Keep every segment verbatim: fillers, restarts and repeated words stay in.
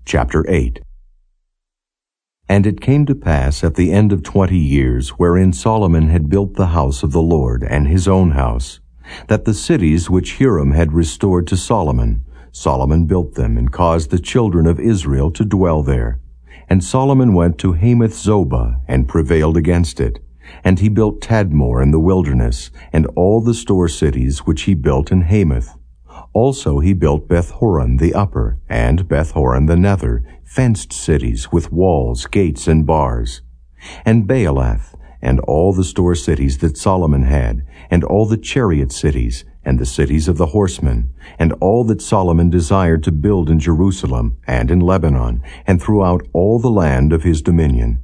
Chapter eight. And it came to pass at the end of twenty years, wherein Solomon had built the house of the Lord and his own house, that the cities which Hiram had restored to Solomon, Solomon built them and caused the children of Israel to dwell there. And Solomon went to Hamath Zobah and prevailed against it. And he built Tadmor in the wilderness, and all the store cities which he built in Hamath. Also he built Beth-horon the upper, and Beth-horon the nether, fenced cities with walls, gates, and bars. And Baalath, and all the store cities that Solomon had, and all the chariot cities, and the cities of the horsemen, and all that Solomon desired to build in Jerusalem, and in Lebanon, and throughout all the land of his dominion.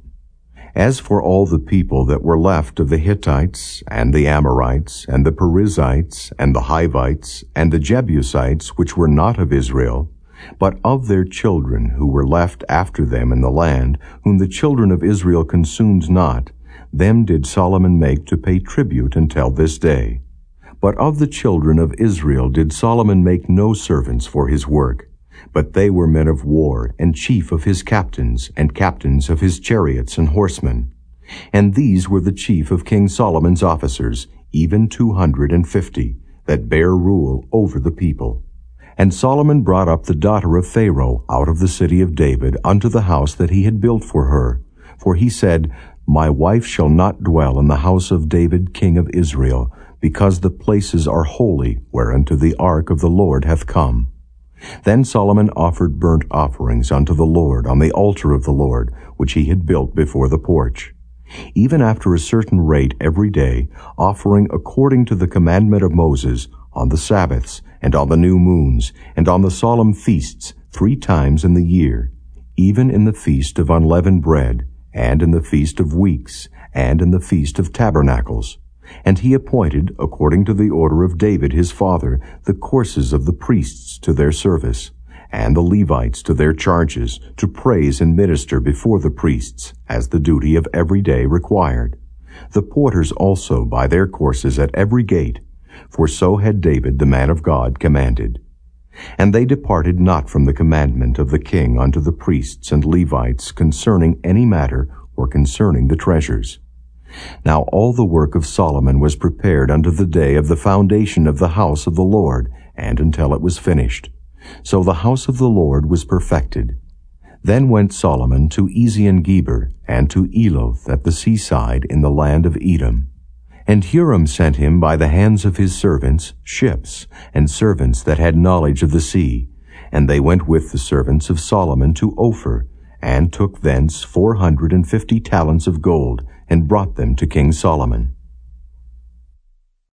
As for all the people that were left of the Hittites, and the Amorites, and the Perizzites, and the Hivites, and the Jebusites, which were not of Israel, but of their children who were left after them in the land, whom the children of Israel consumed not, them did Solomon make to pay tribute until this day. But of the children of Israel did Solomon make no servants for his work, but they were men of war, and chief of his captains, and captains of his chariots and horsemen. And these were the chief of King Solomon's officers, even two hundred and fifty, that bare rule over the people. And Solomon brought up the daughter of Pharaoh out of the city of David unto the house that he had built for her. For he said, My wife shall not dwell in the house of David king of Israel, because the places are holy whereunto the ark of the Lord hath come. Then Solomon offered burnt offerings unto the Lord on the altar of the Lord, which he had built before the porch, even after a certain rate every day, offering according to the commandment of Moses, on the Sabbaths, and on the new moons, and on the solemn feasts, three times in the year, even in the feast of unleavened bread, and in the feast of weeks, and in the feast of tabernacles. And he appointed, according to the order of David his father, the courses of the priests to their service, and the Levites to their charges, to praise and minister before the priests, as the duty of every day required. The porters also by their courses at every gate, for so had David the man of God commanded. And they departed not from the commandment of the king unto the priests and Levites concerning any matter or concerning the treasures. Now all the work of Solomon was prepared unto the day of the foundation of the house of the Lord, and until it was finished. So the house of the Lord was perfected. Then went Solomon to Ezion-Geber, and to Eloth at the seaside in the land of Edom. And Hiram sent him by the hands of his servants ships, and servants that had knowledge of the sea. And they went with the servants of Solomon to Ophir, and took thence four hundred and fifty talents of gold, and brought them to King Solomon.